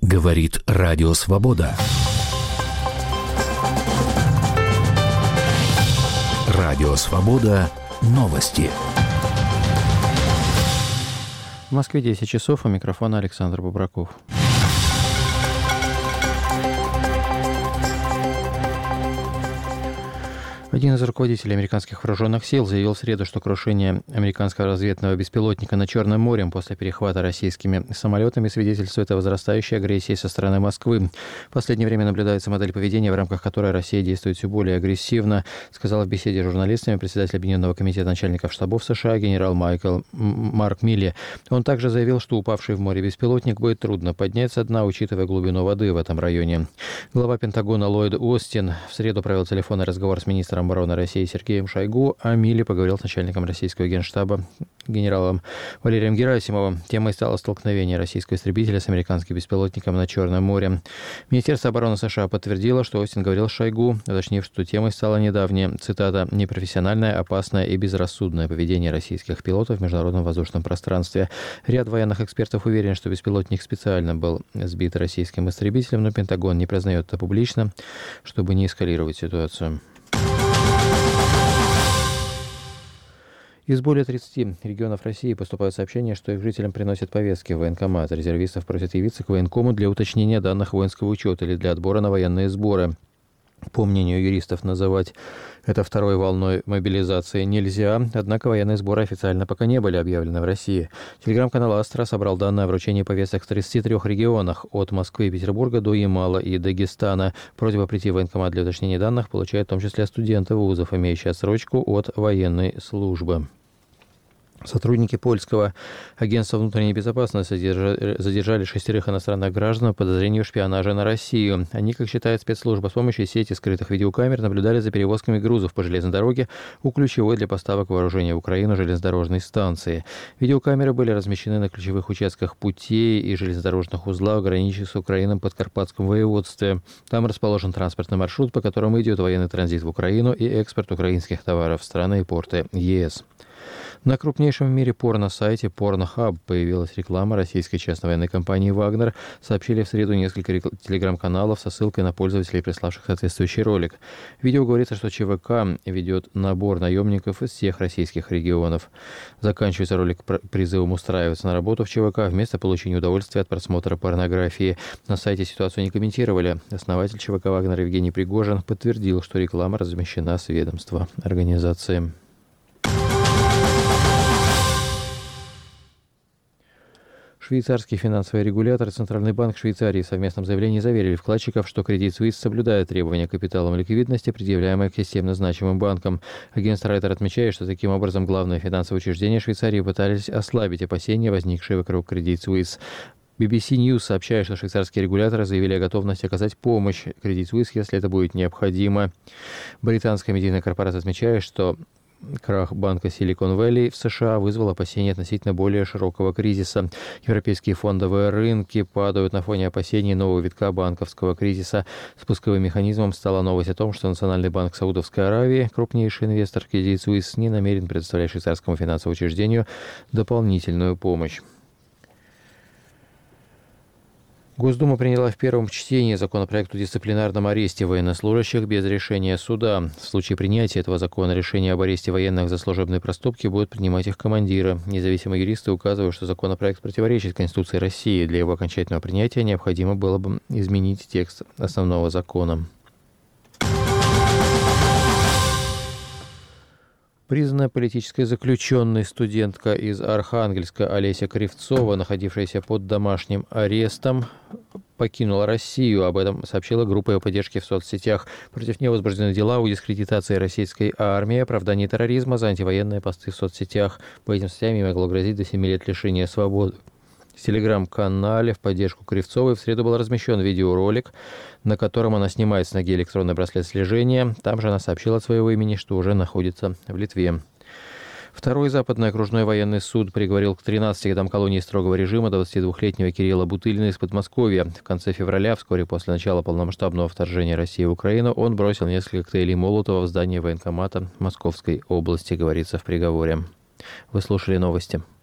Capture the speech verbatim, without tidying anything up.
Говорит Радио Свобода. Радио Свобода. Новости. В Москве десять часов, у микрофона Александр Бубраков. Один из руководителей американских вооруженных сил заявил в среду, что крушение американского разведного беспилотника над Черным морем после перехвата российскими самолетами свидетельствует о возрастающей агрессии со стороны Москвы. В последнее время наблюдается модель поведения, в рамках которой Россия действует все более агрессивно, сказал в беседе с журналистами председатель Объединенного комитета начальников штабов США генерал Майкл Марк Милли. Он также заявил, что упавший в море беспилотник будет трудно поднять со дна, учитывая глубину воды в этом районе. Глава Пентагона Ллойд Остин в среду провел телефонный разговор с министром обороны России Сергеем Шойгу, а Милли поговорил с начальником российского генштаба генералом Валерием Герасимовым. Темой стало столкновение российского истребителя с американским беспилотником над Черным морем. Министерство обороны США подтвердило, что Остин говорил с Шойгу, уточнив, что темой стало недавнее, цитата, «непрофессиональное, опасное и безрассудное поведение российских пилотов в международном воздушном пространстве». Ряд военных экспертов уверен, что беспилотник специально был сбит российским истребителем, но Пентагон не признает это публично, чтобы не эскалировать ситуацию. Из более тридцати регионов России поступают сообщения, что их жителям приносят повестки в военкомат. Резервистов просят явиться к военкому для уточнения данных воинского учета или для отбора на военные сборы. По мнению юристов, называть это второй волной мобилизации нельзя, однако военные сборы официально пока не были объявлены в России. Телеграм-канал «Астра» собрал данные о вручении повесток в тридцати трёх регионах, от Москвы и Петербурга до Ямала и Дагестана. Просьба прийти в военкомат для уточнения данных получают в том числе студенты вузов, имеющие отсрочку от военной службы. Сотрудники польского агентства внутренней безопасности задержали шестерых иностранных граждан по подозрению в шпионаже на Россию. Они, как считает спецслужба, с помощью сети скрытых видеокамер наблюдали за перевозками грузов по железной дороге у ключевой для поставок вооружения в Украину железнодорожной станции. Видеокамеры были размещены на ключевых участках путей и железнодорожных узлах, граничащих с Украиной в Подкарпатском воеводстве. Там расположен транспортный маршрут, по которому идет военный транзит в Украину и экспорт украинских товаров в страны и порты ЕС. На крупнейшем в мире порно-сайте Pornhub появилась реклама российской частной военной компании «Вагнер», сообщили в среду несколько телеграм-каналов со ссылкой на пользователей, приславших соответствующий ролик. В видео говорится, что ЧВК ведет набор наемников из всех российских регионов. Заканчивается ролик призывом устраиваться на работу в ЧВК вместо получения удовольствия от просмотра порнографии. На сайте ситуацию не комментировали. Основатель ЧВК «Вагнер» Евгений Пригожин подтвердил, что реклама размещена с ведомства организации. Швейцарский финансовый регулятор и Центральный банк Швейцарии в совместном заявлении заверили вкладчиков, что Credit Suisse соблюдает требования к капиталам и ликвидности, предъявляемые к системно значимым банкам. Агентство Reuters отмечает, что таким образом главные финансовые учреждения Швейцарии пытались ослабить опасения, возникшие вокруг Credit Suisse. би би си News сообщает, что швейцарские регуляторы заявили о готовности оказать помощь Credit Suisse, если это будет необходимо. Британская медийная корпорация отмечает, что крах банка Silicon Valley в США вызвал опасения относительно более широкого кризиса. Европейские фондовые рынки падают на фоне опасений нового витка банковского кризиса. Спусковым механизмом стала новость о том, что Национальный банк Саудовской Аравии, крупнейший инвестор Credit Suisse, не намерен предоставлять швейцарскому финансовому учреждению дополнительную помощь. Госдума приняла в первом чтении законопроект о дисциплинарном аресте военнослужащих без решения суда. В случае принятия этого закона решение об аресте военных за служебные проступки будут принимать их командиры. Независимые юристы указывают, что законопроект противоречит Конституции России. Для его окончательного принятия необходимо было бы изменить текст основного закона. Признанная политической заключенной студентка из Архангельска Олеся Кривцова, находившаяся под домашним арестом, покинула Россию. Об этом сообщила группа ее поддержки в соцсетях. Против нее возбуждены дела о дискредитации российской армии, оправдании терроризма за антивоенные посты в соцсетях. По этим статьям ей могло грозить до семи лет лишения свободы. В телеграм-канале в поддержку Кривцовой в среду был размещен видеоролик, на котором она снимает с ноги электронный браслет слежения. Там же она сообщила от своего имени, что уже находится в Литве. Второй Западный окружной военный суд приговорил к тринадцати годам колонии строгого режима двадцатидвухлетнего Кирилла Бутылина из Подмосковья. В конце февраля, вскоре после начала полномасштабного вторжения России в Украину, он бросил несколько коктейлей Молотова в здание военкомата Московской области, говорится в приговоре. Вы слушали новости.